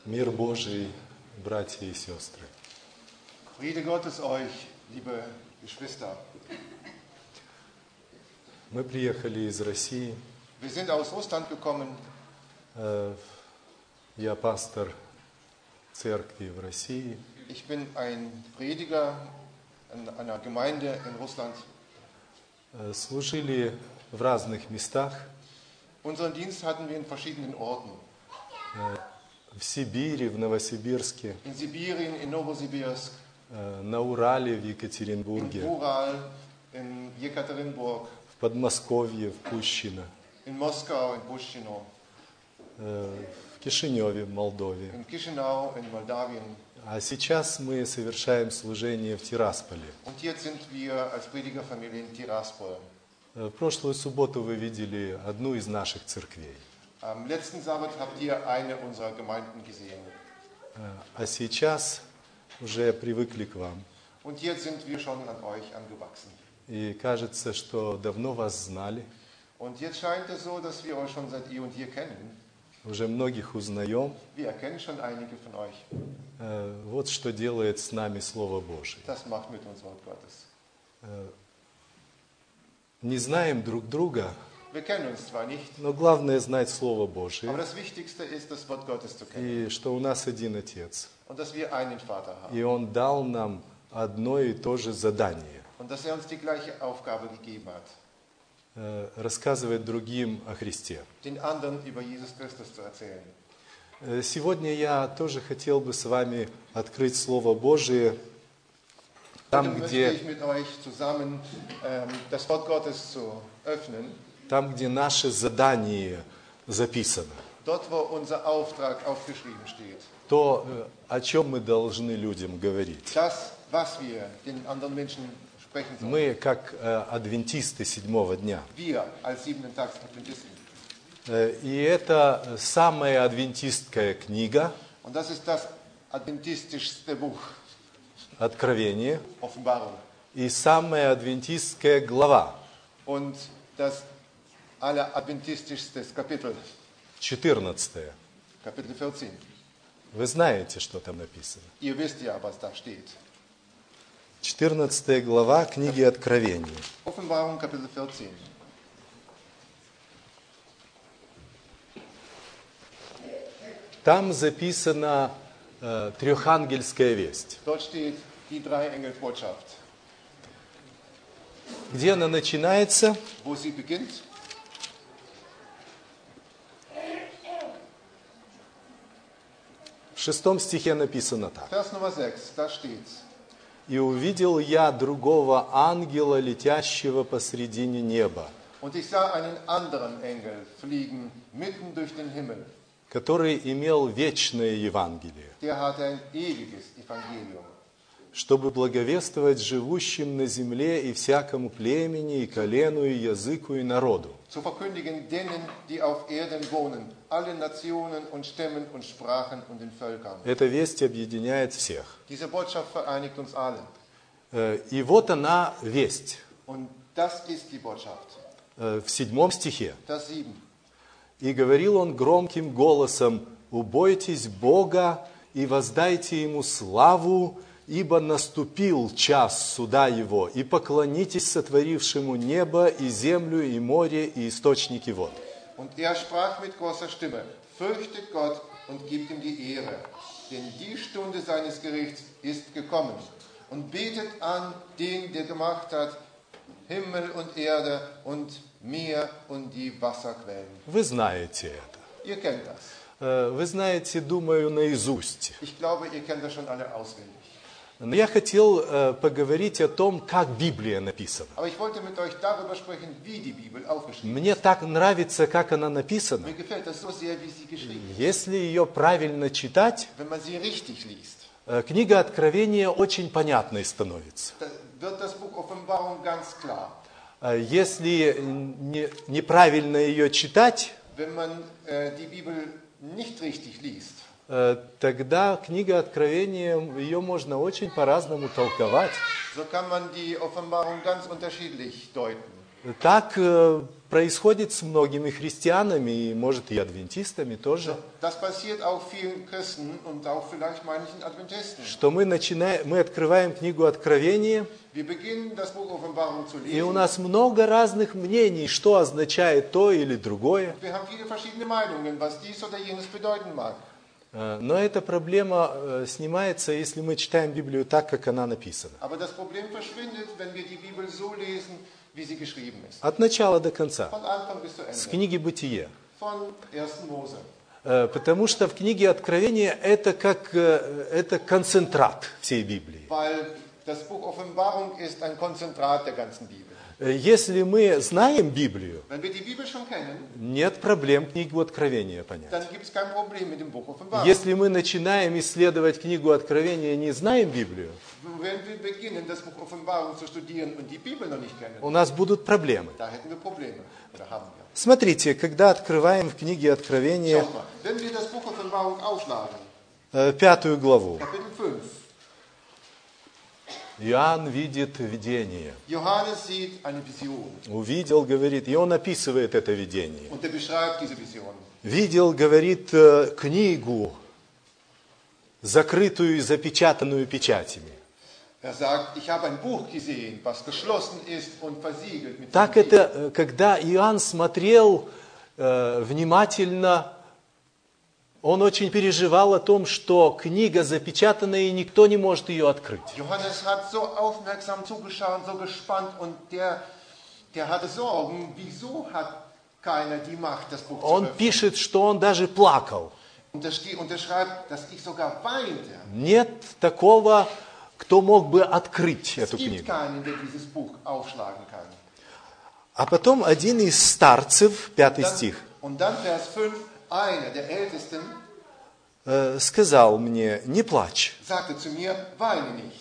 Мир Божий, братья и сестры. Friede Gottes euch, liebe Geschwister. Мы приехали из России. Wir sind aus Russland gekommen. Я пастор церкви в России. Ich bin ein Prediger in einer Gemeinde in Russland. Служили в разных местах. Unseren Dienst hatten wir in verschiedenen Orten. В Сибири, в Новосибирске, In Sibirien, in Novosibirsk, на Урале, в in Екатеринбурге, Ural, in Jekaterinburg, в Подмосковье, в Пущино, in Moskau, in Pushchino, в Кишиневе, в Молдове. in Chisinau, in Moldawien. А сейчас мы совершаем служение в Тирасполе. Und jetzt sind wir als Predigerfamilie in Tiraspol. В прошлую субботу вы видели одну из наших церквей. Am letzten Sabbat habt ihr eine unserer Gemeinden gesehen. А сейчас уже привыкли к вам. Und jetzt sind wir schon an euch angewachsen. И кажется, что давно вас знали. Und jetzt scheint es so, dass wir euch schon seit eh und je kennen. Уже многих узнаем. Wir erkennen schon einige von euch. Вот что делает с нами Слово Божие. Das macht mit uns Wort Gottes. Не знаем друг друга, Wir kennen uns zwar nicht, но главное знать Слово Божие. aber das Wichtigste ist, das Wort Gottes zu kennen. И что у нас один Отец. Und dass wir einen Vater haben. И Он дал нам одно и то же задание. Und dass uns die gleiche Aufgabe gegeben hat, Рассказывать другим о Христе. den anderen über Jesus Christus zu erzählen. Сегодня я тоже хотел бы с вами открыть Слово Божие там, Heute möchte где ich mit euch zusammen das Wort Gottes zu öffnen. Там, где наше задание записано, Dort, wo unser Auftrag aufgeschrieben steht. то, о чем мы должны людям говорить. Das, was wir den anderen Menschen sprechen sollen. Мы, как адвентисты седьмого дня, Wir als Siebenten-Tags-Adventisten. И это самая адвентистская книга, Und das ist das adventistischste Buch, Откровение, Offenbarung. и самая адвентистская глава, Und das alleradventistischste Kapitel, 14. Kapitel 14. Вы знаете, что там написано. Ihr wisst ja, was da steht. 14 глава книги Откровения. Offenbarung, Kapitel 14. Там записана трехангельская весть. Dort steht die Dreiengelbotschaft. Где она начинается? Wo sie beginnt? В 6 стихе написано так. Vers Nummer 6, da steht's. «И увидел я другого ангела, летящего посредине неба, Und ich sah einen anderen Engel fliegen mitten durch den Himmel. который имел вечное Евангелие, Der hatte ein ewiges Evangelium, чтобы благовествовать живущим на земле и всякому племени, и колену, и языку, и народу». zu verkündigen denen, die auf Erden wohnen, allen Nationen und Stämmen und Sprachen und den Völkern. Эта весть объединяет всех. Diese Botschaft vereinigt uns alle. И вот она, весть, Und das ist die Botschaft. в 7 стихе. Vers 7. «И говорил он громким голосом: убойтесь Бога и воздайте Ему славу, ибо наступил час суда Его, и поклонитесь сотворившему небо и землю и море и источники вод». Und er sprach mit großer Stimme: Fürchtet Gott und gebt ihm die Ehre, denn die Stunde seines Gerichts ist gekommen. Und betet an den, der gemacht hat Himmel und Erde und Meer und die Wasserquellen. Вы знаете это. Ihr kennt das. Вы знаете, думаю, наизусть. Ich glaube, ihr kennt das schon alle auswendig. Но я хотел поговорить о том, как Библия написана. Aber ich wollte mit euch darüber sprechen, wie die Bibel aufgeschrieben Мне так нравится, как она ist. написана. Mir gefällt das so sehr, wie sie geschrieben ist. Если ее правильно читать, Wenn man sie richtig liest, книга Откровения очень понятной становится. dann wird das Buch Offenbarung ganz klar. Если неправильно ее читать, Wenn man die Bibel nicht richtig liest, тогда книга Откровения, ее можно очень по-разному толковать. so kann man die Offenbarung ganz unterschiedlich deuten. Так происходит с многими христианами, и, может, и адвентистами тоже, Das passiert auch vielen Christen und auch vielleicht manchen Adventisten. что мы открываем книгу Откровения, Wir beginnen das Buch Offenbarung zu и у lesen. нас много разных мнений, что означает то или другое. Wir haben viele verschiedene Meinungen, was dies oder jenes bedeuten mag. Но эта проблема снимается, если мы читаем Библию так, как она написана. Aber das Problem verschwindet, wenn wir die Bibel so lesen, wie sie geschrieben ist. От начала до конца. Von Anfang bis zu С Ende. книги Бытия. Von 1. Mose. Потому что в книге Откровения это концентрат всей Библии. Weil das Buch Offenbarung ist ein Konzentrat der ganzen Bibel. Если мы знаем Библию, Wenn wir die Bibel schon kennen, нет проблем книгу Откровения понять. dann gibt es kein Problem mit dem Buch Offenbarung. Если мы начинаем исследовать книгу Откровения и не знаем Библию, Wenn wir beginnen, das Buch Offenbarung zu studieren und die Bibel noch nicht kennen, у нас будут проблемы. da hätten wir Probleme. Oder haben wir. Смотрите, когда открываем в книге Откровения Schaut mal, wenn wir das Buch Offenbarung aufschlagen, 5 главу, Kapitel 5, Иоанн видит видение. Johannes sieht eine Vision Увидел, говорит, и он описывает это видение. und er beschreibt diese Vision. Видел, говорит, книгу, закрытую и запечатанную печатями. Er sagt, ich habe ein Buch gesehen, was geschlossen ist und versiegelt mit Так diesem Siegel. это, когда Иоанн смотрел внимательно, он очень переживал о том, что книга запечатана, и никто не может ее открыть. Johannes hat so aufmerksam zugeschaut, so gespannt und der hatte Sorgen, wieso hat keiner die Macht, das Buch zu Он öffnen. пишет, что он даже плакал. Und er schreibt, dass ich sogar weinte. Нет такого, кто мог бы открыть Es эту gibt книгу. keinen, der dieses Buch aufschlagen kann. А потом один из старцев, 5 стих, Und dann Vers 5, einer der Ältesten сказал мне, не плачь. sagte zu mir, weine nicht.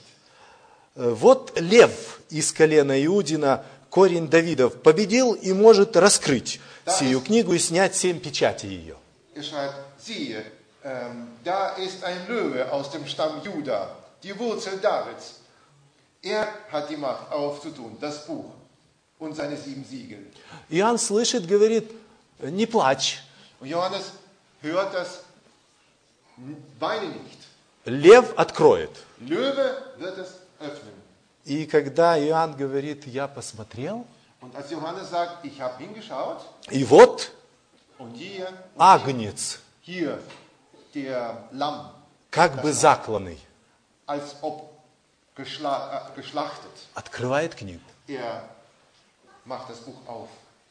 Вот лев из колена Иудина, корень Давидов, победил и может раскрыть сию книгу и снять 7 печатей ее. Er schreibt, siehe, da ist ein Löwe aus dem Stamm Juda, die Wurzel Davids. Er hat die Macht aufzutun, das Buch und seine 7 Siegel. Иоанн слышит, говорит, не плачь. Und Johannes hört das, weine nicht. Лев откроет. Löwe wird es öffnen. И когда Иоанн говорит, я посмотрел, Und als Johannes sagt, ich habe hingeschaut, и вот und hier, агнец, hier der Lamm, как бы закланный, als ob geschlachtet. открывает книгу. Er macht das Buch auf.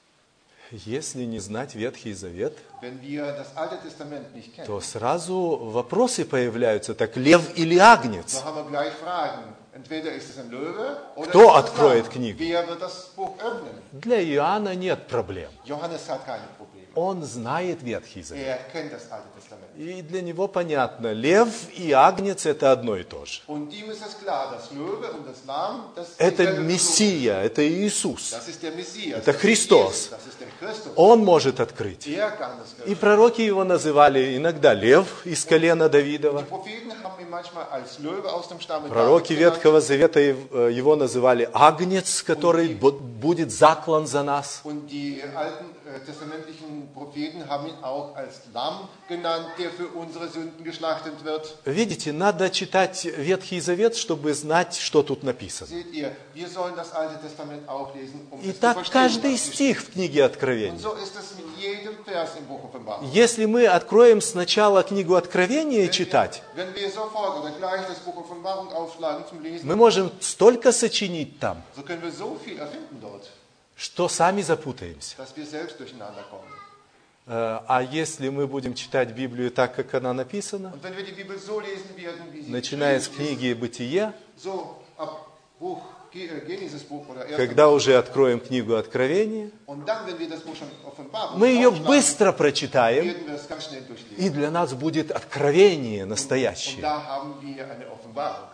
Если не знать Ветхий Завет, Wenn wir das Alte Testament nicht kennen, то сразу вопросы появляются, так лев или агнец? so haben wir gleich Fragen. Entweder ist es ein Löwe oder Кто ist es откроет Lamm. книгу? Wer wird das Buch öffnen? Для Иоанна нет проблем. Johannes hat keine Probleme. Он знает Ветхий Завет. Er kennt das Alte Testament. И для него понятно, лев и агнец это одно и то же. Und ihm ist es klar, das Löwe und das Lamm, das ist Это dieselbe Person. Мессия, это Иисус. Das ist der Messias. Это das ist Christus. Jesus, das ist der Christus. Он может открыть. Er kann das И öffnen. пророки его называли иногда лев из колена Die Давидова. Propheten haben ihn manchmal als Löwe aus dem Stamme Пророки Davids genannt. Ветхого Завета его называли агнец, который будет заклан за нас. Und die alten testamentlichen Propheten haben ihn auch als Lamm genannt, der für unsere Sünden geschlachtet wird. Видите, надо читать Ветхий Завет, чтобы знать, что тут написано. Seht ihr, wir sollen das Alte Testament auch lesen, um И es zu так verstehen. каждый was hier стих в книге steht. Откровения. Und so ist es mit jedem Vers im Buch Offenbarung. Если мы откроем сначала книгу Откровения читать, Wenn wir sofort oder gleich das Buch Offenbarung aufschlagen zum Lesen, мы можем столько сочинить там, so können wir so viel erfinden dort, что сами запутаемся. dass wir selbst durcheinander kommen. А если мы будем читать Библию так, как она написана, Und wenn wir die Bibel so lesen werden, wie sie начиная с geschrieben ist, книги Бытия, so ab Buch Genesis Buch oder 1. когда уже откроем книгу Откровения, Und dann, wenn wir das Buch schon Offenbarung мы ее aufschlagen, быстро прочитаем, werden wir es ganz schnell durchlesen. и для нас будет откровение Und настоящее. da haben wir eine Offenbarung.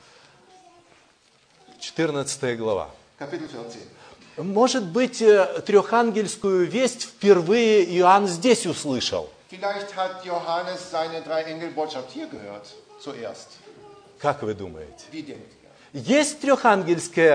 14 глава. Kapitel 14. Может быть, трехангельскую весть впервые Иоанн здесь услышал. Vielleicht hat Johannes seine 3-Engel-Botschaft hier gehört, zuerst. Как вы думаете? Wie denkt ihr? Есть трехангельская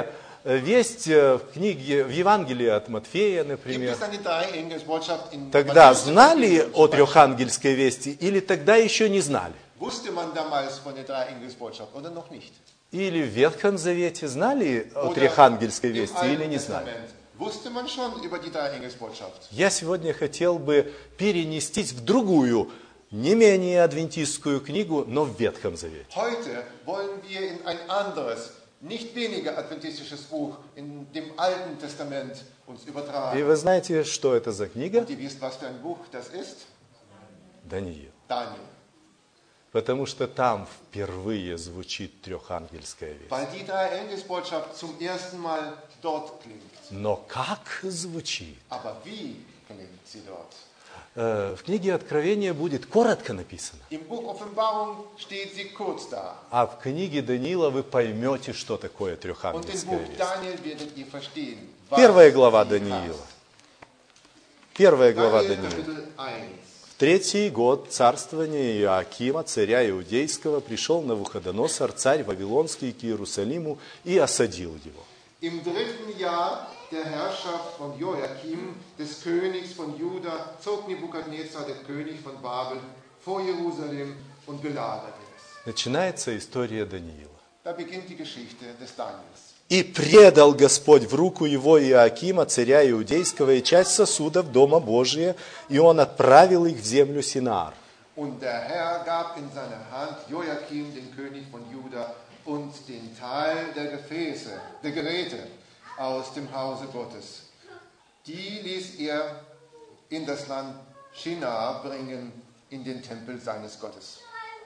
весть в книге, в Евангелии от Матфея, Gibt например, es eine Dreiengelsbotschaft in тогда Matthäus знали Evangelium о zum Beispiel? трехангельской вести или тогда еще не знали? Wusste man damals von der Dreiengelsbotschaft oder noch nicht? Или в Ветхом Завете знали о Oder трехангельской im вести или Alten не знали? Testament wusste man schon über die Dreiengelsbotschaft. Я сегодня хотел бы перенестись в другую, не менее адвентистскую книгу, но в Ветхом Завете. Heute wollen wir in ein anderes, nicht weniger adventistisches Buch in dem Alten Testament uns И übertragen. вы знаете, что это за книга? Und ihr wisst, was für ein Buch das ist? Даниил. Daniel. Потому что там впервые звучит трехангельская весть. Weil die Dreiengelsbotschaft zum ersten Mal dort klingt. Но как звучит? Aber wie klingt sie dort? В книге Откровения будет коротко написано. Im Buch Offenbarung steht sie kurz da. А в книге Даниила вы поймете, что такое Und im трехангельская Buch весть. Daniel werdet ihr verstehen, Первая глава sie Даниила. heißt. Первая глава Daniel Даниила. Kapitel 1. В третий год царствования Иоакима, царя Иудейского, пришел Навуходоносор, царь Вавилонский, к Иерусалиму и осадил его. Im 3. Jahr der Herrschaft von Joachim, des Königs von Juda, zog Nebukadnezar, der König von Babel, vor Jerusalem und belagerte es. Начинается история Даниила. Da beginnt die Geschichte des Daniels. «И предал Господь в руку его Иоакима, царя Иудейского, и часть сосудов Дома Божия, и он отправил их в землю Синаар». Und der Herr gab in seine Hand Joachim, den König von Juda, und den Teil der Gefäße, der Geräte aus dem Hause Gottes. Die ließ er in das Land Shinar bringen, in den Tempel seines Gottes.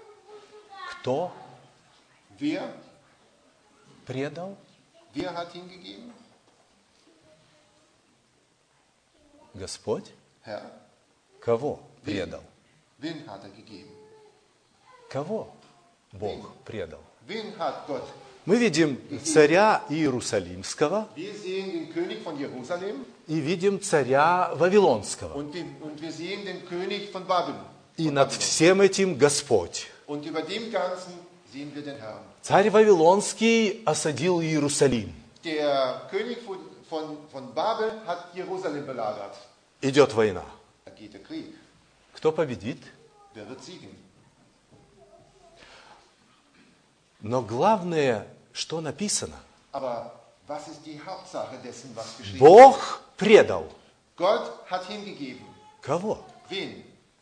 Кто Wer предал? hat ihn gegeben? Господь. Herr. Кого предал? Wen hat er gegeben? Кого Бог предал? Wen hat Gott? Мы видим царя Иерусалимского Wir sehen den König von Jerusalem и видим царя Вавилонского. und wir sehen den König von Babylon. И над всем этим Господь. Und über dem Ganzen sehen wir den Herrn. Царь Вавилонский осадил Иерусалим. Der König von Babel hat Jerusalem belagert. Идет война. Da geht der Krieg. Кто победит? Wer wird siegen? Но главное, что написано. Aber was ist die Hauptsache dessen, was geschehen ist? Бог предал. Gott hat hingegeben. Кого? Wen?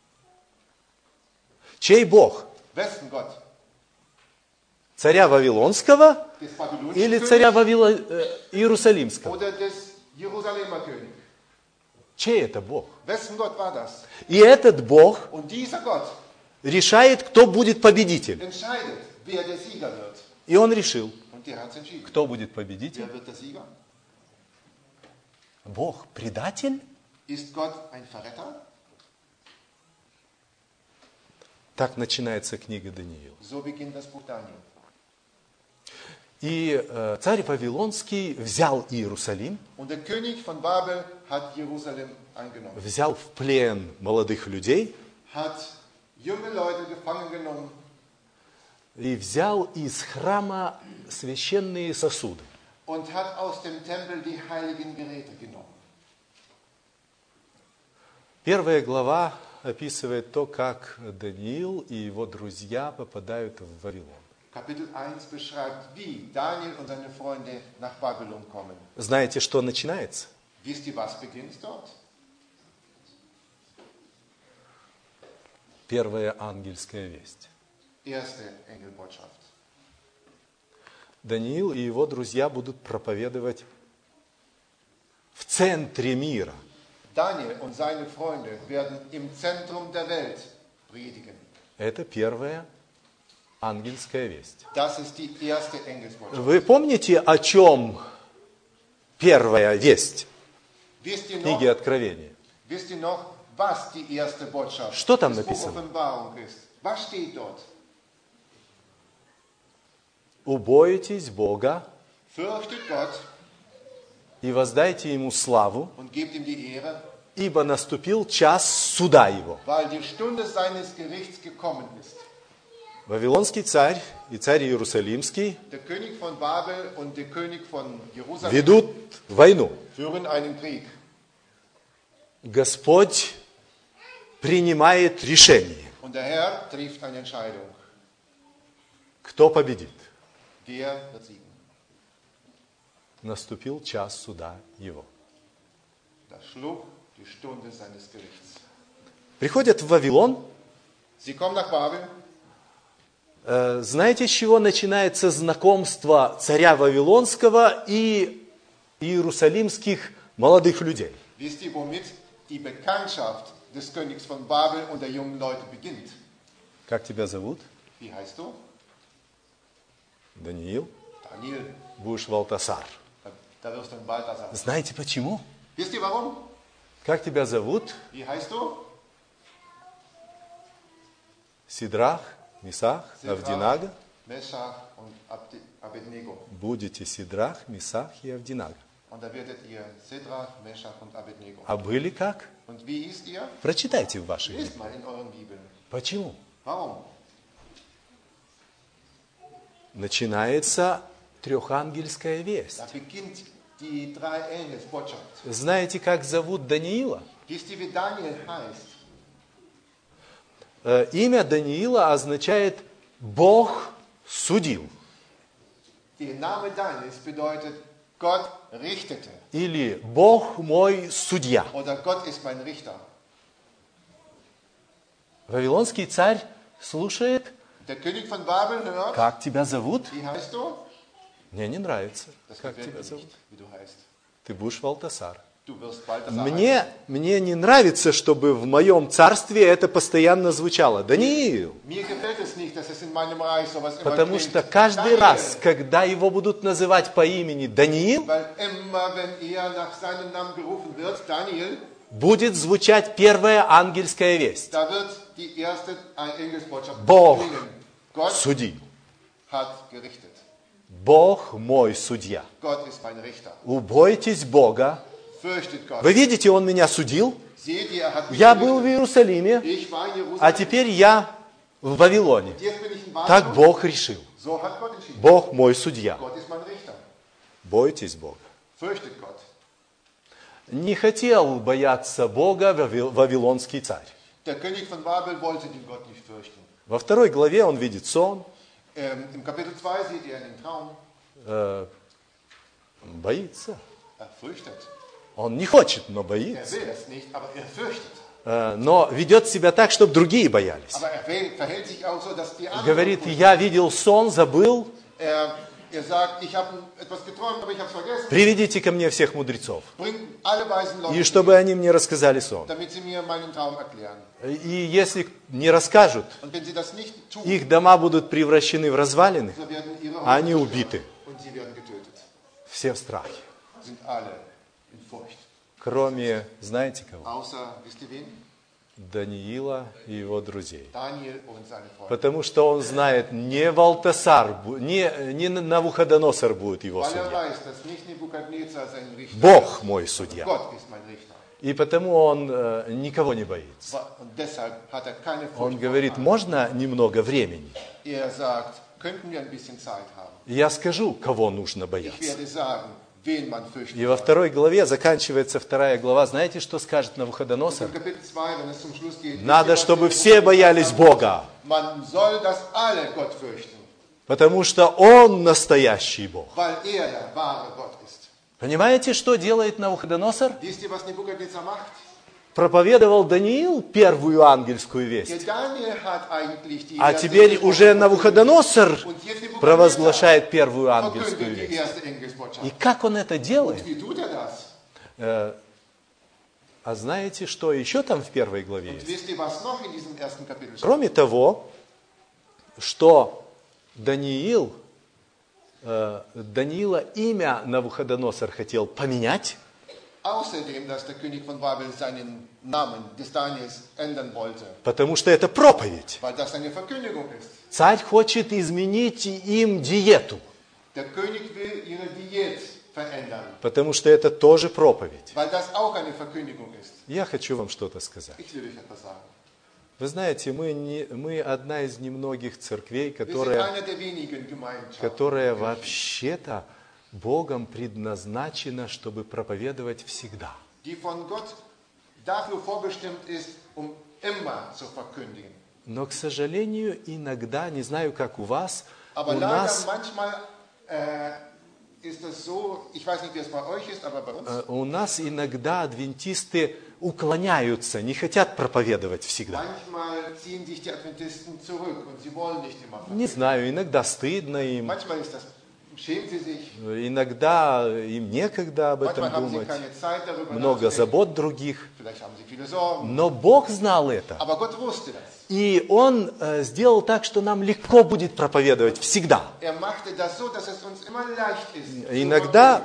Чей Бог? Wessen Gott? Царя Вавилонского Des babylonischen или Königs царя Иерусалимского? oder des Jerusalemer Königs? Чей это Бог? Wessen Gott war das? И этот Бог Und dieser Gott решает, кто будет победитель. entscheidet, wer der Sieger wird. И он решил, Und der hat es entschieden. кто будет победитель. Wer wird der Sieger? Бог предатель? Ist Gott ein Verräter? Так начинается книга Даниила. So beginnt das Buch Daniel. И царь Вавилонский взял Иерусалим, Und der König von Babel hat Jerusalem eingenommen. взял в плен молодых людей Hat junge Leute gefangen genommen и взял из храма священные сосуды. und hat aus dem Tempel die heiligen Geräte genommen. Первая глава описывает то, как Даниил и его друзья попадают в Вавилон. Kapitel 1 beschreibt, wie Daniel und seine Freunde nach Babylon kommen. Знаете, что начинается? Wisst ihr, was beginnt dort? Первая ангельская весть. Erste Engelbotschaft. Даниил и его друзья будут проповедовать в центре мира. Daniel und seine Freunde werden im Zentrum der Welt predigen. Это первая ангельская весть. Das ist die erste Engelsbotschaft. Вы помните, о чем первая весть Wisst ihr книги noch, Откровения? was die erste Botschaft Что там des Buch написано? Offenbarung ist? Was steht dort? Убойтесь Бога Fürchtet Gott и воздайте Ему славу, und gebt ihm die Ehre, ибо наступил час суда Его. weil die Stunde seines Gerichts gekommen ist. Вавилонский царь и царь Иерусалимский Der König von Babel und der König von Jerusalem ведут войну. führen einen Krieg. Господь принимает решение, Und der Herr trifft eine Entscheidung. кто победит. Wer wird siegen? Наступил час суда его. Da schlug die Stunde seines Gerichts. Приходят в Вавилон. Sie kommen nach Babel. Знаете, с чего начинается знакомство царя Вавилонского и иерусалимских молодых людей? Wisst ihr, womit die Bekanntschaft des Königs von Babel und der jungen Leute beginnt? Как тебя зовут? Wie heißt du? Даниил. Daniel. Будешь Валтасар. Da wirst du ein Balthasar. Знаете почему? Wisst ihr warum? Как тебя зовут? Wie heißt du? Сидрах, Мисах, Авдинага. Meschach und Abednego. Будете Сидрах, Мисах и Авдинага. Und da werdet ihr Sedrach, Meschach und Abednego. А были как? Und wie hießt ihr? Прочитайте в ваших Lest Библиях. mal in euren Bibeln. Почему? Warum? Начинается трехангельская весть. Da beginnt die Drei-Engels-Botschaft. Знаете, как зовут Даниила? Wisst ihr, wie Daniel heißt? Имя Даниила означает «Бог судил» Der Name Daniels bedeutet, Gott richtete. или «Бог мой судья». Oder Gott ist mein Richter. Вавилонский царь слушает, Der König von Babel hört, как тебя зовут? wie heißt du? Мне не нравится, Das как gefällt тебя mir зовут. nicht, wie du heißt. Ты будешь Валтасар. Du wirst Balthasar Мне не нравится, чтобы в моем царстве это постоянно звучало. Даниил. Mir gefällt es nicht, dass es in meinem Reich sowas immer Потому klingt. что каждый Daniel. раз, когда его будут называть по имени Даниил, Weil immer, wenn er nach seinem Namen gerufen wird, Daniel, будет звучать первая ангельская весть. da wird die erste Engelsbotschaft Бог klingen. Gott судил. hat gerichtet. Бог мой судья. Gott ist mein Richter. Убойтесь Бога. Fürchtet Gott. Вы видите, Он меня судил. Seht ihr, er hat mich Я был в gerichtet. Иерусалиме, Ich war in Jerusalem. а теперь я в Вавилоне. Jetzt bin ich in Babylon. Так Бог решил. So hat Gott entschieden. Бог мой судья. Gott ist mein Richter. Бойтесь Бога. Fürchtet Gott. Не хотел бояться Бога вавилонский царь. Der König von Babel wollte den Gott nicht fürchten. Во второй главе он видит сон, Im Kapitel 2 sieht er einen Traum. боится. Er fürchtet. Он не хочет, но Er боится. will es nicht, aber er fürchtet. Но ведет себя так, чтобы другие боялись. Aber er verhält sich auch so, dass die anderen Говорит, fürchten. я видел сон, забыл, Er sagt, ich habe etwas geträumt, aber ich habe es vergessen. приведите ко мне всех мудрецов. Bringt alle weisen Leute, И чтобы они мне рассказали сон. damit sie mir meinen Traum erklären. И если не расскажут, Und wenn sie das nicht tun, их дома будут превращены в развалины, so werden ihre а они Häuser убиты. zerstört und sie werden getötet. Все в страхе. Sind alle in Furcht. Кроме, знаете кого? Außer, wisst ihr wen? Даниила и его друзей. Daniel und seine Freunde. Потому что он знает, не Валтасар, не Навуходоносор будет его Weil er судья. weiß, dass nicht Nebukadnezar sein Richter Бог мой судья. Gott ist mein Richter. И потому он никого не боится. Und deshalb hat er keine Он Furcht. говорит, можно немного времени? Er sagt, könnten wir ein bisschen Zeit haben. Я скажу, кого нужно Ich бояться. werde sagen, wen man fürchten И во soll. второй главе, заканчивается вторая глава, знаете, что скажет Навуходоносор? Im Kapitel 2, wenn es zum Schluss geht, Надо, wisst ihr, was чтобы wir все боялись sagen? Бога, Man soll, dass alle Gott fürchten, потому что Он настоящий Бог. weil er der wahre Gott ist. Понимаете, что делает Навуходоносор? Wisst ihr, was Nebukadnezar macht? Проповедовал Даниил первую ангельскую Der весть, Daniel hat eigentlich die а erste теперь уже Engelsbotschaft Навуходоносор und jetzt Nebukadnezar провозглашает первую ангельскую verkündet die весть. erste Engelsbotschaft. И как он это делает? Wie tut er das? А знаете, что еще там в первой главе Und есть? wisst ihr, was noch in diesem ersten Kapitel steht? Кроме того, что Даниила имя Навуходоносор хотел поменять, Außerdem, dass der König von Babel seinen Namen des Daniels ändern wollte, потому что это проповедь. weil das eine Verkündigung ist. Царь хочет изменить им диету, Der König will ihre Diät verändern, потому что это тоже проповедь. weil das auch eine Verkündigung ist. Я хочу вам что-то сказать. Ich will euch etwas sagen. Вы знаете, мы одна из немногих церквей, Wir sind которая einer der wenigen Gemeinschaften. которая вообще-то Богом предназначена, чтобы проповедовать всегда. Die von Gott dafür vorgestimmt ist, immer zu verkündigen. Но, к сожалению, иногда, не знаю, как у вас, Aber у leider нас, manchmal ist es so, ich weiß nicht, wie es bei euch ist, aber bei uns. у нас иногда адвентисты уклоняются, не хотят проповедовать всегда. Manchmal ziehen sich die Adventisten zurück und sie wollen nicht immer verkündigen. Не знаю, иногда стыдно им, Manchmal ist das, schämen sie sich, иногда им некогда об этом manchmal haben sie думать, keine Zeit darüber много nachzudenken. забот других. Vielleicht haben sie viele Sorgen. Но Бог знал это. Aber Gott wusste das. И Он сделал так, что нам легко будет проповедовать всегда. Machte das so, dass es uns immer leicht ist. Иногда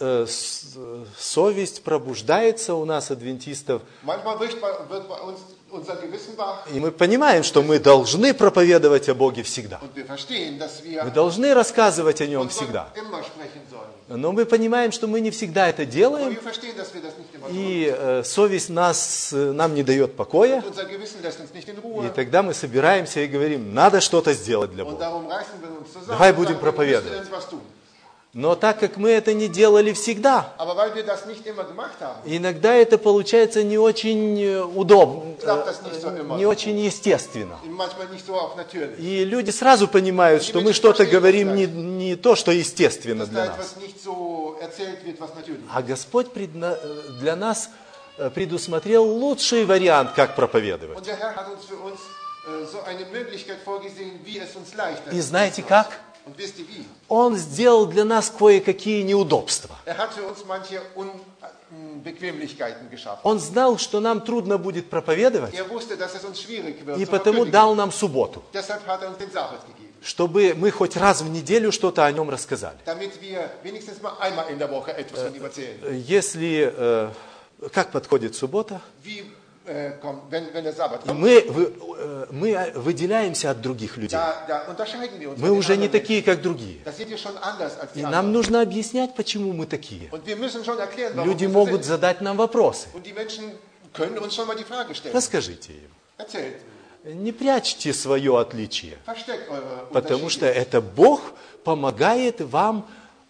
совесть пробуждается у нас, адвентистов, Manchmal wird bei uns unser Gewissen wach. и мы понимаем, что мы должны проповедовать о Боге всегда. Und wir verstehen, dass wir Мы должны рассказывать о Нем von всегда. Gott immer sprechen sollen. Но мы понимаем, что мы не всегда это Aber делаем, wir verstehen, dass wir das nicht immer tun. и совесть нам не дает покоя. Unser Gewissen lässt uns nicht in И Ruhe. тогда мы собираемся и говорим, надо что-то сделать для Und Бога. darum reißen wir uns zusammen Давай und будем sagen, wir проповедовать. müssen etwas tun. Но так как мы это не делали всегда, Aber weil wir das nicht immer gemacht haben, иногда это получается не очень удобно, klappt das nicht so immer. не очень естественно. Und manchmal nicht so auch natürlich. И люди сразу понимают, что мы что-то говорим не то, что естественно Dass для da нас. etwas nicht so erzählt wird, was natürlich ist. А Господь для нас предусмотрел лучший вариант, как проповедовать. Und der Herr hat uns für uns so eine Möglichkeit vorgesehen, wie es uns leichter И знаете как? Und wisst ihr wie? Он сделал для нас кое-какие неудобства. Hat für uns manche Unbequemlichkeiten geschaffen. Он знал, что нам трудно будет проповедовать, Wusste, dass es uns schwierig wird, и zu потому verkündigen. дал нам субботу, Deshalb hat uns den Sabbat gegeben. чтобы мы хоть раз в неделю что-то о нем рассказали. Damit wir wenigstens mal einmal in der Woche etwas von ihm erzählen. Если, как подходит суббота, Wie kommt, wenn der Sabbat kommt, мы выделяемся от других людей. da unterscheiden wir uns. Мы von den уже не anderen такие, как другие. Menschen. Da sind wir schon anders als die И anderen. нам нужно объяснять, почему мы такие. Und wir müssen schon erklären, warum Люди wir so могут sind. задать нам вопросы. Und die Menschen können uns schon mal die Frage stellen. Расскажите им. Erzählt. Не прячьте свое отличие, Versteckt eure потому что Unterschiede. это Бог помогает вам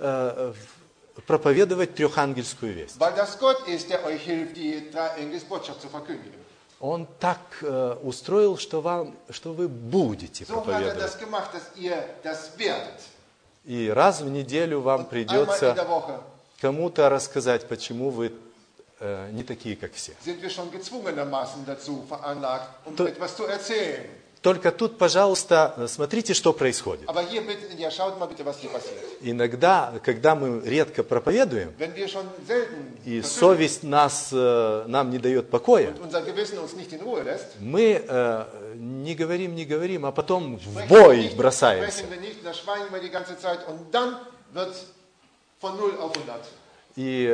проповедовать трехангельскую весть. Weil das Gott ist, der euch hilft, die Dreieingelsbotschaft zu verkündigen. Он так устроил, что вы будете So hat er проповедовать. das gemacht, dass ihr das werdet. И раз в неделю вам Einmal in придется der Woche кому-то рассказать, почему вы не такие, как все. sind wir schon gezwungenermaßen dazu veranlagt, etwas zu erzählen. Только тут, пожалуйста, смотрите, что происходит. Aber hier bitte, ja, schaut mal bitte, was hier passiert. Иногда, когда мы редко проповедуем, Wenn wir schon selten и verkündigen совесть нам не дает покоя, und unser Gewissen uns nicht in Ruhe lässt, мы не говорим, а потом в бой бросаемся. sprechen wir nicht, da schweigen wir die ganze Zeit und dann wird von 0 auf 100. И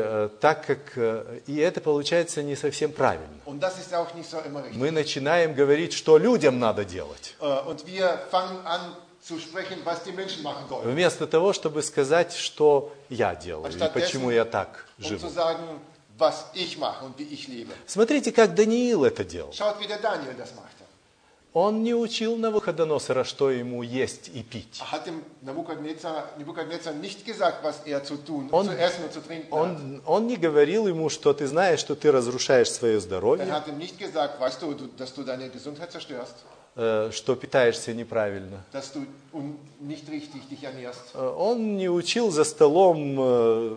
это получается не совсем правильно. Und das ist auch nicht so immer richtig. Мы начинаем говорить, что людям надо делать, Und wir fangen an zu sprechen, was die Menschen machen sollen. вместо того, чтобы сказать, что я делаю и почему я так zu живу. sagen, was ich mache und wie ich lebe. Смотрите, как Даниил это делал. Schaut, wie der Daniel das machte. Он не учил Навуходоносора, что ему есть и пить. Hat dem Nebukadnezar nicht gesagt, was er zu tun, zu essen und zu trinken hat. Он не говорил ему, что ты знаешь, что ты разрушаешь свое здоровье, Er hat ihm nicht gesagt, weißt du, dass du deine Gesundheit zerstörst, что питаешься неправильно. dass du nicht richtig dich ernährst. Он не учил за столом,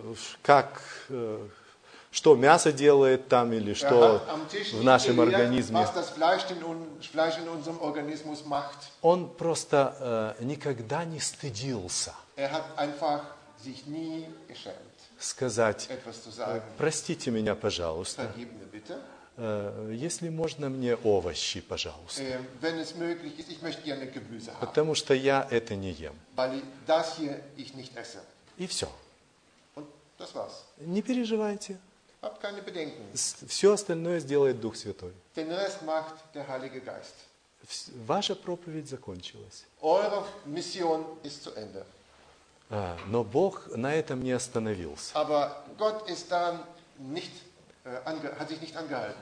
что мясо делает там или что hat am Tisch в nicht нашем gelehrt, организме. was das Fleisch in unserem Organismus macht. Он просто никогда не стыдился Hat einfach sich nie geschämt, сказать, etwas zu sagen. простите меня, пожалуйста, Vergib mir bitte. если можно мне овощи, пожалуйста, Wenn es möglich ist, ich möchte gerne Gemüse haben, потому что я это не ем. weil das hier ich nicht esse. И все. Und das war's. Не переживайте. Habt keine Bedenken. Все остальное сделает Дух Святой. Den Rest macht der Heilige Geist. Ваша проповедь закончилась. Eure Mission ist zu Ende. Но Бог на этом не остановился. Aber Gott ist daran hat sich nicht angehalten.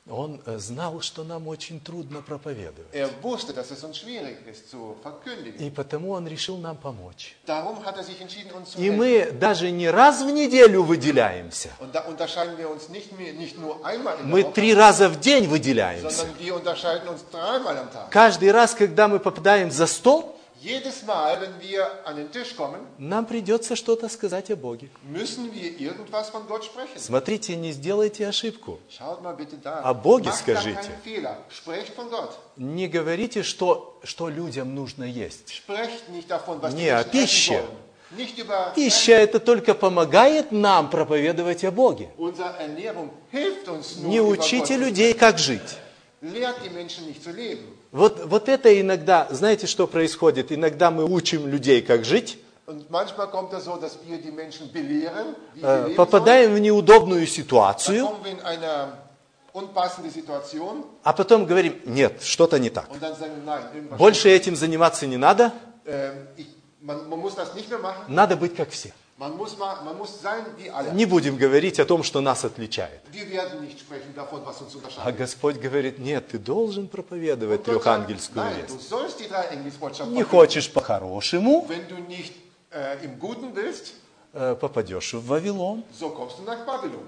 Он знал, что нам очень трудно проповедовать. Er wusste, dass es uns schwierig ist zu verkündigen. И потому он решил нам помочь. Darum hat er sich entschieden, uns zu И helfen. мы даже не раз в неделю выделяемся. Und da unterscheiden wir uns nicht nur einmal in Мы der Woche, 3 раза в день выделяемся. sondern wir unterscheiden uns 3-mal am Tag. Каждый раз, когда мы попадаем за стол, Jedes Mal, wenn wir an den Tisch kommen, нам придется что-то сказать о Боге. müssen wir irgendwas von Gott sprechen. Смотрите, не сделайте ошибку. Schaut mal bitte da. О Боге Macht da скажите. keinen Fehler. Sprecht von Gott. Не говорите, что людям нужно есть. Sprecht nicht davon, was die Не о Menschen пище. essen sollen. Nicht über Пища это только помогает нам проповедовать о Боге. unsere Ernährung hilft uns nur Не über Gott учите zu людей, как жить. Lehrt die Menschen nicht zu leben. Вот это иногда, знаете, что происходит? Иногда мы учим людей, как жить, Und manchmal kommt es so, dass wir die Menschen belehren, wie sie leben sollen. попадаем в неудобную Dann ситуацию, kommen wir in eine unpassende Situation а потом говорим, нет, что-то не так. und dann sagen, nein, irgendwas Больше этим заниматься не надо, man muss das nicht mehr machen. надо быть как все. Man muss sein wie alle. Не будем говорить о том, что нас отличает. Wir werden nicht sprechen davon, was uns А unterscheidet. Господь говорит, нет, ты должен проповедовать Und Gott sagt, трехангельскую nein, du весть. sollst die Dreieingelsbotschaft Не verkünden. хочешь по-хорошему, Wenn du nicht im Guten willst, попадешь в Вавилон. so kommst du nach Babylon.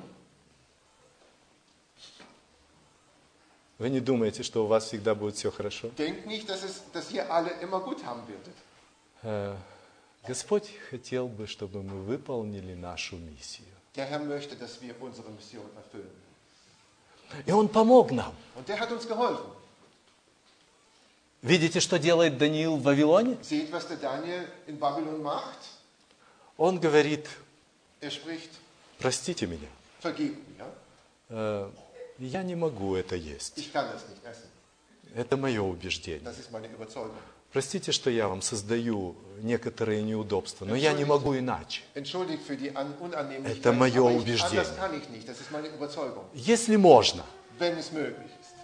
Вы не думаете, что у вас всегда будет все хорошо? Denk nicht, dass ihr alle immer gut haben werdet. Господь хотел бы, чтобы мы выполнили нашу миссию. Der Herr möchte, dass wir unsere Mission erfüllen. И Он помог нам. Und der hat uns geholfen. Видите, что делает Даниил в Вавилоне? Seht, was der Daniel in Babylon macht. Он говорит, Er spricht, простите меня, vergebt mir. я не могу это есть. Ich kann das nicht essen. Это мое убеждение. Das ist meine Überzeugung. Простите, что я вам создаю некоторые неудобства, но я не могу иначе. Entschuldigt für die Unannehmlichkeit, Это мое aber убеждение. anders kann ich nicht. Das ist meine Überzeugung. Если можно, Wenn es möglich ist.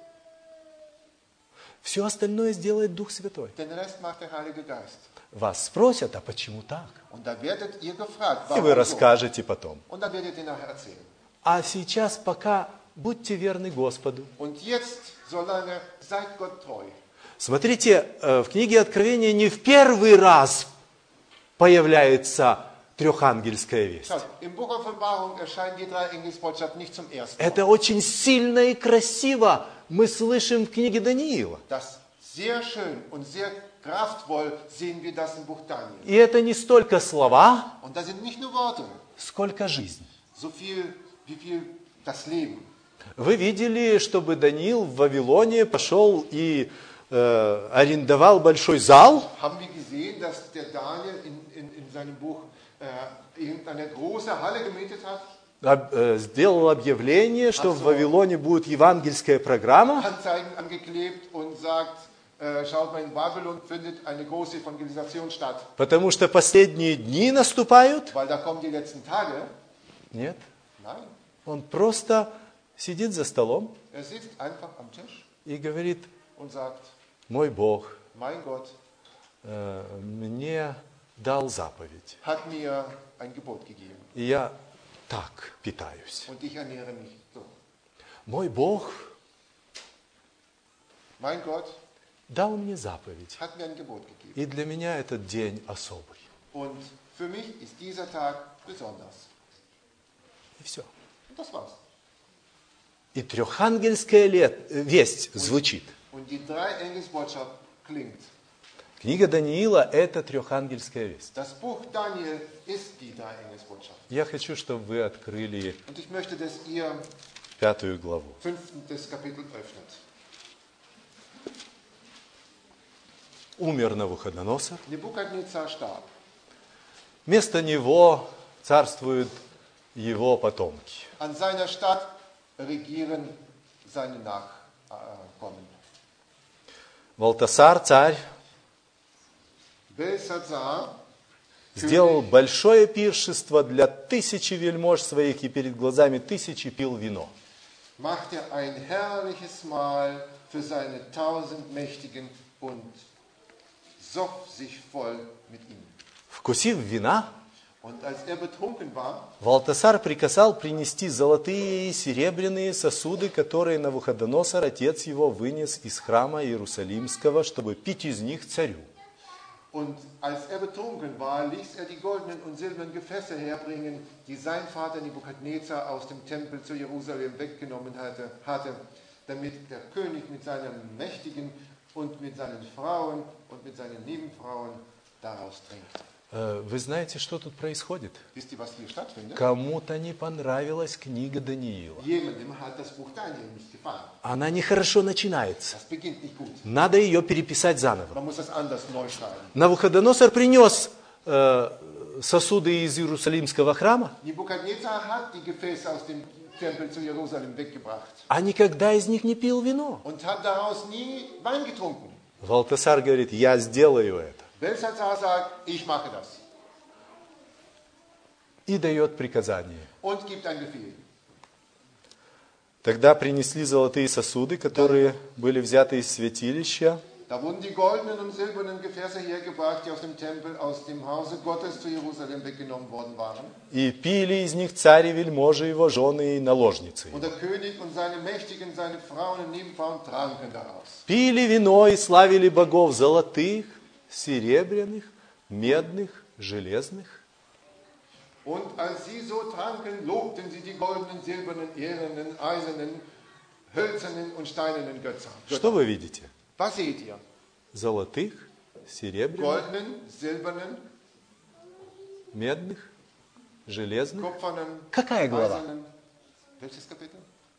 все остальное сделает Дух Святой. Den Rest macht der Heilige Geist. Вас спросят, а почему так? Und da werdet ihr gefragt, И вы warum so? расскажете потом. Und da werdet ihr nachher erzählen. А сейчас пока будьте верны Господу. Und jetzt, solange, seid Gott treu. Смотрите, в книге Откровения не в первый раз появляется трехангельская весть. Schaut, im Buch Offenbarung erscheint die Dreieingelsbotschaft nicht zum ersten Mal. Это очень сильно и красиво мы слышим в книге Даниила. Das sehr schön und sehr kraftvoll sehen wir das im Buch Daniel. И это не столько слова, Und da sind nicht nur Worte, сколько жизнь. so viel, wie viel das Leben. Вы видели, чтобы Даниил в Вавилоне пошел и арендовал большой зал, Haben wir gesehen, dass der Daniel in seinem Buch irgendeine große Halle gemietet hat? сделал объявление, что в Вавилоне будет евангельская программа, Anzeigen angeklebt und sagt, schaut mal, in Babylon findet eine große Evangelisation statt, потому что последние дни наступают. weil da kommen die letzten Tage. Нет, Nein, он просто сидит за столом er sitzt einfach am Tisch и говорит, und sagt, мой Бог mein Gott мне дал заповедь, hat mir ein Gebot gegeben и я так питаюсь. und ich ernähre mich so. Мой Бог Mein Gott дал мне заповедь, hat mir ein Gebot gegeben. и для меня этот день особый. Und für mich ist dieser Tag besonders. И все. Und das war's. И трехангельская весть звучит. Und die Dreieingelsbotschaft klingt. Книга Даниила – это трехангельская весть. Das Buch Daniel ist die Dreieingelsbotschaft. Я хочу, чтобы вы открыли Und ich möchte, dass ihr 5 главу. 5. Kapitel öffnet. Умер Навуходоносор. Nebukadnezar starb. Вместо него царствуют его потомки. An seiner Stadt regieren seine Nachkommen. Валтасар, царь, Belshazzar сделал большое пиршество для 1000 вельмож своих, и перед глазами 1000 пил вино. machte ein herrliches Mahl für seine 1000 Mächtigen und soff sich voll mit ihm. Вкусив вина, Und als er betrunken war, Валтасар приказал принести золотые и серебряные сосуды, которые Навуходоносор, отец его, вынес из храма Иерусалимского, чтобы пить из них царю. und als er betrunken war, ließ er die goldenen und silbernen Gefäße herbringen, die sein Vater Nebukadnezar aus dem Tempel zu Jerusalem weggenommen hatte, damit der König mit seinen Mächtigen und mit seinen Frauen und mit seinen Nebenfrauen daraus trinkt. Вы знаете, что тут происходит? Wisst ihr, was hier stattfindet? Кому-то не понравилась книга Даниила. Jemandem hat das Buch Daniel nicht gefallen. Она нехорошо начинается. Das beginnt nicht gut. Надо ее переписать заново. Man muss das anders neu schreiben. Навуходоносор принес сосуды из Иерусалимского храма, Nebukadnezar hat die Gefäße aus dem Tempel zu Jerusalem weggebracht а никогда из них не пил вино. und hat daraus nie Wein getrunken. Валтасар говорит, я сделаю это. Belshazzar sagt, ich mache das И дает приказание. und gibt ein Befehl. Тогда принесли золотые сосуды, которые были взяты из святилища, Da wurden die goldenen und silbernen Gefäße hergebracht, die aus dem Tempel, aus dem Hause Gottes zu Jerusalem weggenommen worden waren. и пили из них царь и вельможи его, жены и наложницы. Und der König und seine Mächtigen, seine Frauen und Nebenfrauen tranken daraus. Пили вино и славили богов золотых, серебряных, медных, железных. Und als sie so tranken, lobten sie die goldenen, silbernen, ehernen, eisernen, hölzernen und steinernen Götter. Что вы видите? Was seht ihr? Золотых, серебряных, Goldenen, silbernen, медных, железных. kupfernen, Какая глава? eisernen. Welches Kapitel?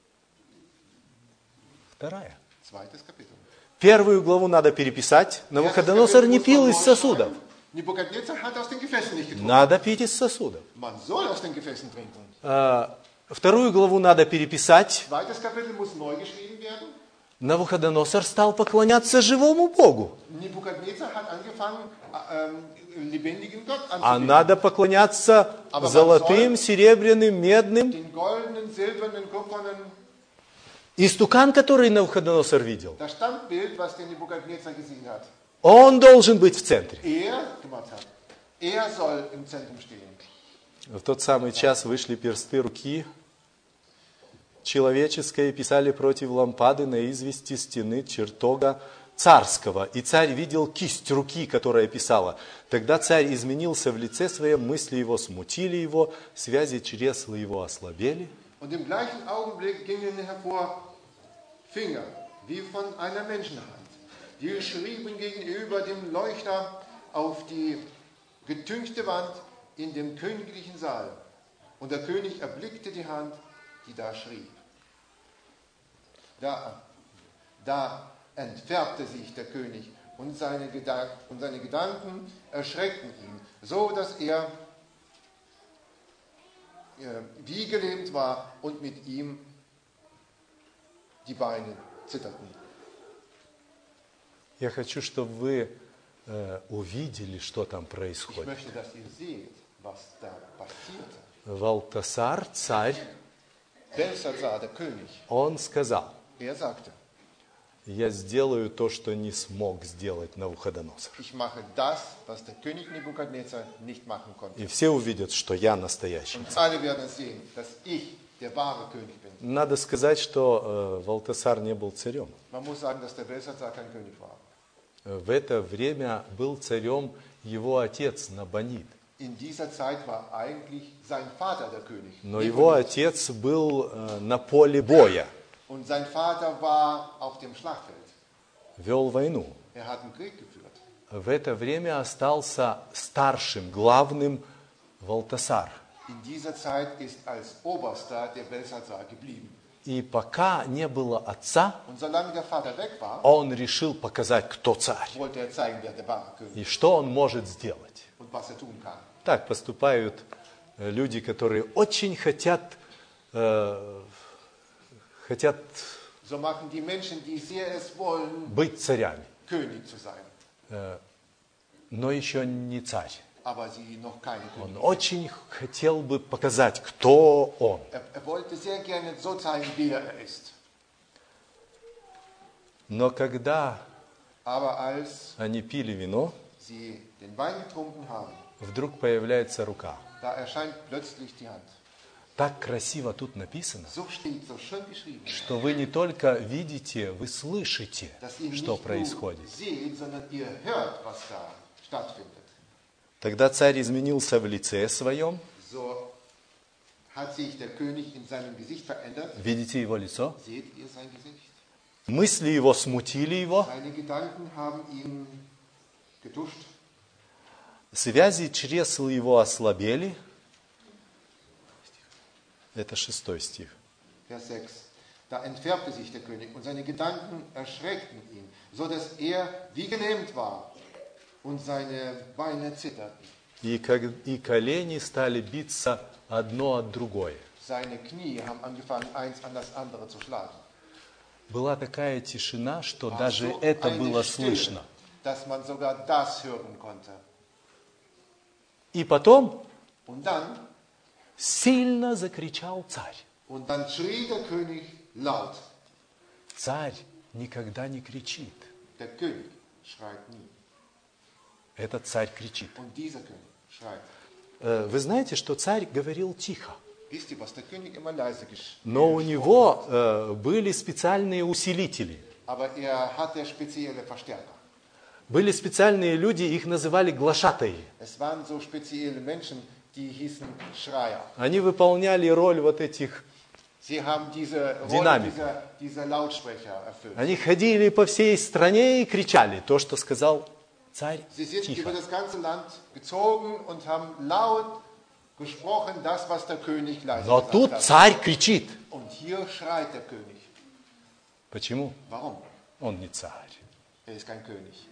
Вторая. Zweites Kapitel. Первую главу надо переписать. Навуходоносор не пил из сосудов. Nebukadnezar hat aus den Gefäßen nicht getrunken. Надо пить из сосудов. Man soll aus den Gefäßen trinken. Вторую главу надо переписать. Zweites Kapitel muss neu geschrieben werden. Навуходоносор стал поклоняться живому Богу. Nebukadnezar hat angefangen, lebendigen Gott А anzubeten. надо поклоняться золотым, серебряным, медным. Den goldenen, silbernen, kupfernen, Истукан, который Навуходоносор видел, das Standbild, was der Nebukadnezar gesehen hat, он должен быть в центре. er soll im Zentrum stehen. В тот самый час вышли персты руки человеческой и писали против лампады на извести стены чертога царского. И царь видел кисть руки, которая писала. Тогда царь изменился в лице своем, мысли его смутили его, связи чресла его ослабели. Und im gleichen Augenblick gingen hervor Finger, wie von einer Menschenhand. Die schrieben gegenüber dem Leuchter auf die getünchte Wand in dem königlichen Saal. Und der König erblickte die Hand, die da schrieb. Da entfärbte sich der König und seine Gedanken erschreckten ihn, so dass er wie gelähmt war und mit ihm die Beine zitterten. Я хочу, чтобы вы увидели, что там Ich происходит. möchte, dass ihr seht, was da passierte. Валтасар, царь, Belshazzar, der König, он сказал, er sagte, я сделаю то, что не смог сделать Навуходоносор. ich mache das, was der König Nebukadnezar nicht machen konnte. И все увидят, что я настоящий. Und alle werden sehen, dass ich der wahre König bin. Надо сказать, что Валтасар не был царем. Man muss sagen, dass der Belshazzar kein König war. В это время был царем его отец Набонид. In dieser Zeit war eigentlich sein Vater der König. Но его отец был на поле боя, Und sein Vater war auf dem Schlachtfeld. вел войну. Er hat einen Krieg geführt. В это время остался старшим, главным Валтасар. In dieser Zeit ist als Oberster der Belshazzar geblieben. И пока не было отца, Und solange der Vater weg war, он решил показать, кто царь wollte er zeigen, wer der wahre König и что он может сделать. und was er tun kann. Так поступают люди, которые очень хотят So machen die Menschen, die sehr es wollen, быть царями, König zu sein. но еще не царь. Aber sie noch keine Он Könige. очень хотел бы показать, кто он. Er wollte sehr gerne so zeigen, wer er ist. Но когда Aber als они пили вино, sie den Wein getrunken haben, вдруг появляется рука. Da erscheint plötzlich die Hand. Так красиво тут написано, So steht, so schön geschrieben, что вы не только видите, вы слышите, dass ihr что nicht nur происходит. seht, sondern ihr hört, was da stattfindet. Тогда царь изменился в лице своем. So hat sich der König in seinem Gesicht verändert. Видите его лицо? Seht ihr sein Gesicht? Мысли его смутили его. Seine Gedanken haben ihn getuscht. Связи чресл его ослабели. Это 6 стих. Vers 6. Da entfärbte sich der König und seine Gedanken erschreckten ihn, so dass er wie gelähmt war und seine Beine zitterten. И колени стали биться одно от другой. Seine Knie haben angefangen, eins an das andere zu schlagen. Была такая тишина, что War даже so это eine было Stille, слышно. dass man sogar das hören konnte. И потом Und dann сильно закричал царь. schrie der König laut. Царь никогда не кричит. Der König schreit nie. Этот царь кричит. Und dieser König schreit. Вы знаете, что царь говорил тихо. Wisst ihr, was der König immer leise Но у него были специальные усилители. Aber hatte spezielle Verstärker. Были специальные люди, их называли глашатаи. Es waren so spezielle Menschen, die hießen Schreier. Они выполняли роль вот этих. Sie haben diese Rolle Dynamik. dieser Lautsprecher erfüllt. Они ходили по всей стране и кричали то, что сказал царь Sie sind тихо. über das ganze Land gezogen und haben laut gesprochen, das, was der König leise Но gesagt тут hat. царь кричит. Und hier schreit der König. Почему? Warum? Он не царь. Ist kein König.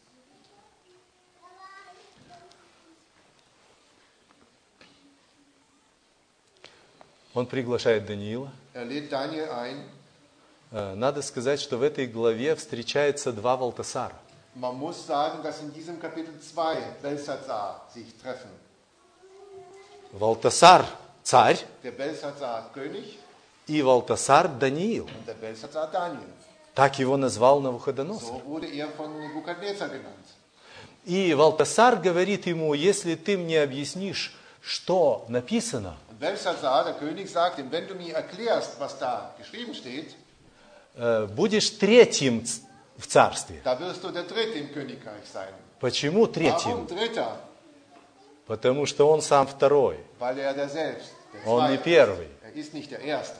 Он приглашает Даниила. Lädt Daniel ein. Надо сказать, что в этой главе встречается 2 Валтасара. Man muss sagen, dass in diesem Kapitel 2 Belshazzar sich treffen. Валтасар – царь, Der Belshazzar König и Валтасар – Даниил. und der Belshazzar Daniel. Так его назвал Навуходоносор. So wurde er von Nebukadnezar genannt. И Валтасар говорит ему, если ты мне объяснишь, что написано, Und Belshazzar, der König, sagt ihm, wenn du mir erklärst, was da geschrieben steht, будешь третьим в царстве. da wirst du der Dritte im Königreich sein. Почему Warum третьим? Dritter? Потому что он сам второй, Weil er der selbst, der он не Zweite первый. ist. Er ist nicht der Erste.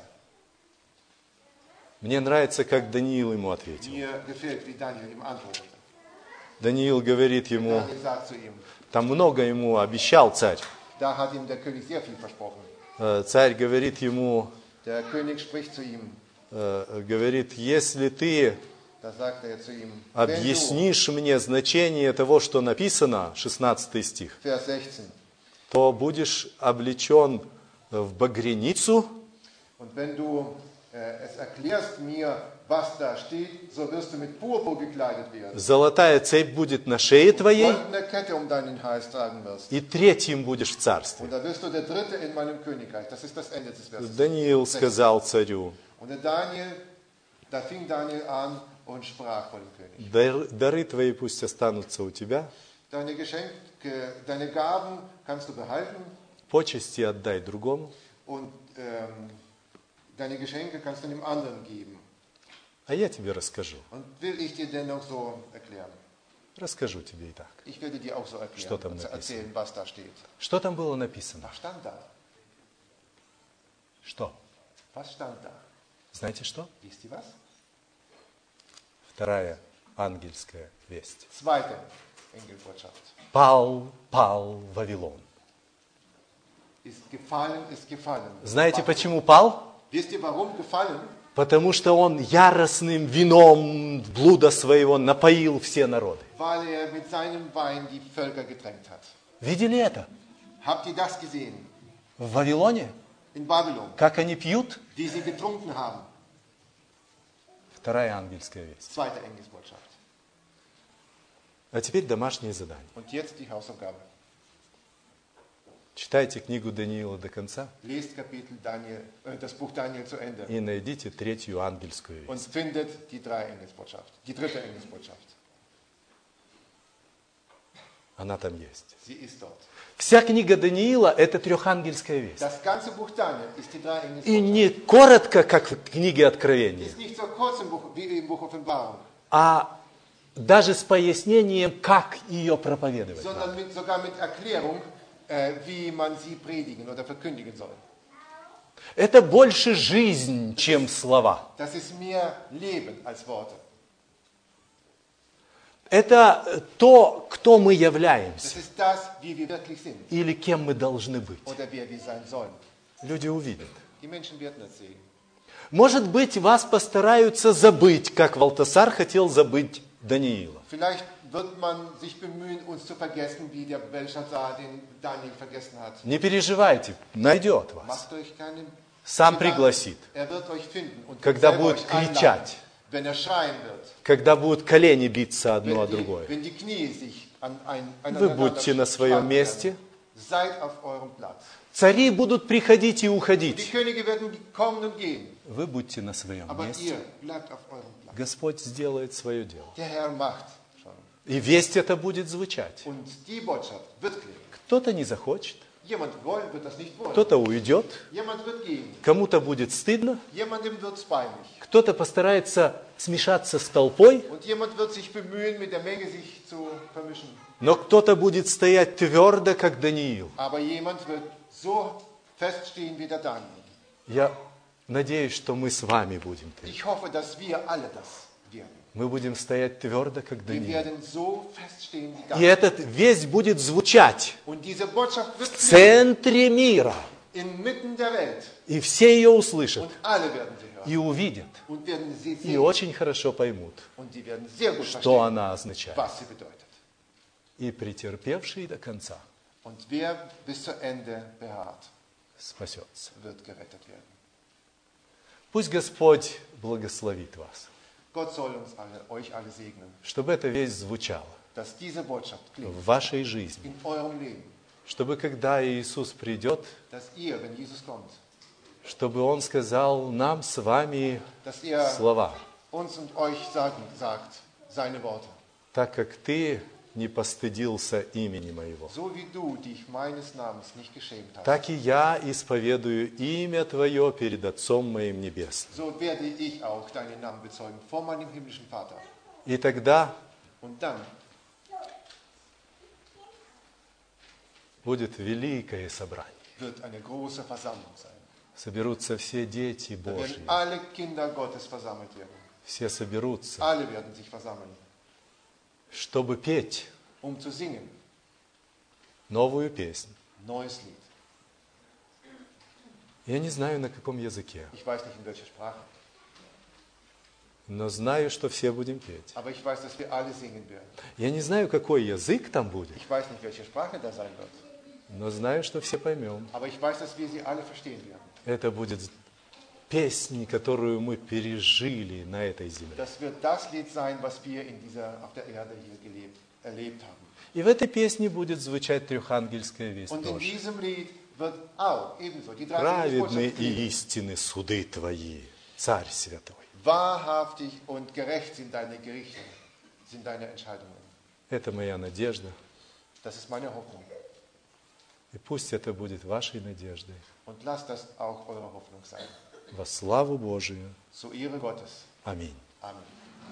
Мне нравится, как Даниил ему ответил. Mir gefällt, wie Daniel ihm antwortete. Даниил говорит ему, Daniel sagt zu ihm, там много ему обещал царь. da hat ihm der König sehr viel versprochen. Царь говорит ему, Der König spricht zu ihm, говорит, если ты da sagt er zu ihm, wenn du, объяснишь мне значение того, что написано, 16 стих, Vers 16, то будешь облечен в багряницу, und wenn du es erklärst mir, was da steht, so wirst du mit Purpur gekleidet werden. золотая цепь будет на шее твоей, Goldene Kette um deinen Hals tragen wirst. и третьим будешь в царстве. Und da wirst du der Dritte in meinem Königreich. Das ist das Ende des Verses. Даниил сказал царю, Und der Daniel, da fing Daniel an und sprach vor dem König. дары твои пусть останутся у тебя, Deine Geschenke, deine Gaben kannst du behalten почести отдай другому, und deine Geschenke kannst du dem anderen geben. а я тебе расскажу. Und will ich dir dennoch so erklären? Расскажу тебе и так. Ich werde dir auch so Что там erklären, написано? erzählen, was da steht. Что там было написано? Was stand da? Что? Was stand da? Знаете что? Wisst ihr was? Вторая ангельская весть. Zweite Engelbotschaft. Пал Вавилон. Ist gefallen, ist gefallen. Знаете, почему пал? Wisst ihr, warum gefallen? Потому что он яростным вином блуда своего напоил все народы. Weil er mit seinem Wein die Völker getränkt hat. Видели это? Habt ihr das gesehen? В Вавилоне? In Babylon, Как они пьют? die sie getrunken haben. Вторая ангельская весть. Zweite Engelsbotschaft. А теперь домашнее задание. Und jetzt die Hausaufgabe. Читайте книгу Даниила до конца Lest Kapitel Daniel, das Buch Daniel zu Ende и найдите третью ангельскую und весть. findet die dritte Engelsbotschaft. Она там есть. Sie ist dort. Вся книга Даниила – это трехангельская весть. Das ganze Buch Daniel ist die И Dreiengelsbotschaft. не коротко, как в книге Откровения, Ist nicht so kurz im Buch, wie im Buch Offenbarung, а даже с пояснением, как ее проповедовать. sondern sogar mit Erklärung, wie man sie predigen oder verkündigen soll. Это больше жизнь, чем слова. Das ist mehr Leben als Worte. Это то, кто мы Das являемся ist das, wie wir wirklich sind или кем мы должны быть. oder wer wir sein sollen. Люди увидят. Die Menschen werden es sehen. Может быть, вас постараются забыть, как Валтасар хотел забыть Даниила. Vielleicht wird man sich bemühen, uns zu vergessen, wie der Belshazzar den Daniel vergessen hat. Не переживайте, найдет вас. Macht euch keine Сам Gedanken. пригласит. Er wird euch finden und Когда selber будет euch einladen, кричать. wenn er schreien wird, Когда будут колени биться одно о другое. wenn die Knie sich Вы будьте на своем месте. Seid auf eurem Platz. Цари будут приходить и Die уходить. Könige werden kommen und gehen, Вы будьте на своем aber месте. ihr bleibt auf eurem Platz. Господь сделает свое дело. Der Herr macht schon. И весть это будет звучать. Und die Botschaft wird klingen. Кто-то не захочет, Jemand wird das nicht wollen. кто-то уйдет, Jemand wird gehen. кому-то будет стыдно, Jemandem wird es peinlich. кто-то постарается смешаться с толпой, Und jemand wird sich bemühen, mit der Menge sich zu vermischen. но кто-то будет стоять твердо, как Даниил. Aber jemand wird so feststehen wie der Daniel. Я надеюсь, что мы с вами будем. Ich hoffe, dass wir alle das werden. Мы будем стоять твердо, как Wir Даниил. werden so feststehen wie И Daniel. эта весть будет звучать Und diese Botschaft wird в центре мира. inmitten der Welt. И все ее услышат, Und alle werden sie hören. и увидят, Und werden sie и sehen. очень хорошо поймут, Und sie werden sehr gut что verstehen, она означает. was sie bedeutet. И претерпевший до конца Und wer bis zu Ende beharrt, спасется. wird gerettet werden. Пусть Господь благословит вас, Gott soll euch alle segnen, чтобы эта весть звучала dass diese Botschaft klingt в вашей жизни, in eurem Leben, чтобы когда Иисус придет, dass ihr, wenn Jesus kommt, чтобы Он сказал нам с вами dass er слова, uns und euch sagt seine Worte. так как ты не постыдился имени моего, So wie du dich meines Namens nicht geschämt hast, так и я исповедую имя Твое перед Отцом моим Небесным. so werde ich auch deinen Namen bezeugen vor meinem himmlischen Vater. И тогда Und dann будет великое собрание. wird eine große Versammlung sein. Соберутся все дети Da Божьи, werden alle Kinder Gottes versammelt werden. все соберутся, Alle werden sich versammeln, чтобы петь zu singen. новую песню. Neues Lied. Я не знаю, на каком языке, Ich weiß nicht, in welcher Sprache. но знаю, что все будем петь. Aber ich weiß, dass wir alle singen werden. Я не знаю, какой язык там будет, Ich weiß nicht, welche Sprache da sein wird. но знаю, что все поймем. Aber ich weiß, dass wir sie alle verstehen werden. Это будет песня, которую мы пережили на этой земле. Das wird das Lied sein, was wir auf der Erde hier erlebt haben. И в этой песне будет звучать трехангельская весть Und in тоже. diesem Lied wird auch ebenso die Праведны Botschaft и klingen. истинны суды Твои, Царь Святой. Wahrhaftig und gerecht sind deine Gerichte, sind deine Entscheidungen. Это моя надежда. Das ist meine Hoffnung. И пусть это будет вашей надеждой. Und lasst das auch eure Hoffnung sein. Во славу Божию. Zur Ehre Gottes. Аминь. Amen.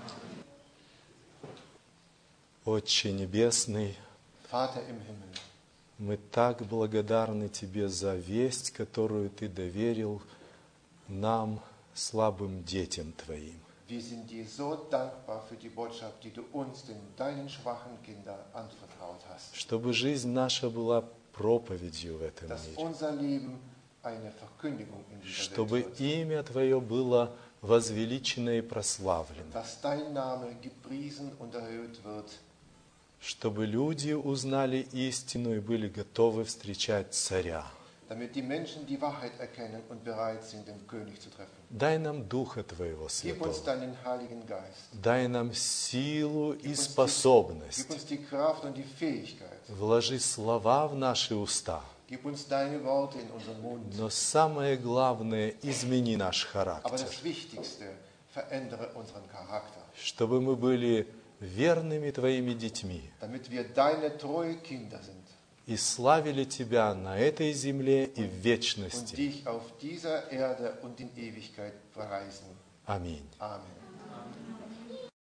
Отче Небесный, Vater im Himmel, мы так благодарны Тебе за весть, которую Ты доверил нам, слабым детям Твоим. wir sind dir so dankbar für die Botschaft, die du uns, deinen schwachen Kindern, anvertraut hast. Чтобы жизнь наша была проповедью в этом Dass мире. unser Leben eine Verkündigung in dieser Чтобы Welt wird. имя Твое было возвеличено и прославлено. Dass dein Name gepriesen und erhöht wird. Чтобы люди узнали истину и были готовы встречать царя. Damit die Menschen die Wahrheit erkennen und bereit sind, den König zu treffen. Дай нам Духа Твоего Gib uns Святого. deinen Heiligen Geist. Дай нам силу и Gib способность. uns die Kraft und die Fähigkeit. Вложи слова в наши уста. Gib uns deine Worte in unseren Mund. Но самое главное, измени наш Aber характер. das Wichtigste, verändere unseren Charakter. Чтобы мы были верными Твоими детьми damit wir deine treue Kinder sind и славили Тебя на этой земле и в und вечности. dich auf dieser Erde und in Ewigkeit preisen. Аминь. Amen.